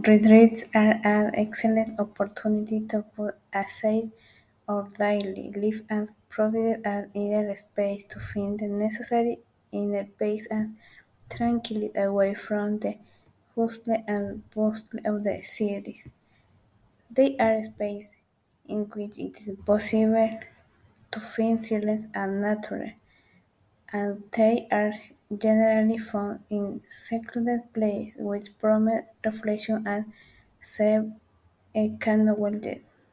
Retreats are an excellent opportunity to put aside our daily life and provide an inner space to find the necessary inner peace and tranquility away from the hustle and bustle of the city. They are spaces in which it is possible to find silence and nature, and they are generally found in secluded places which promote reflection and serve a kind of well-being.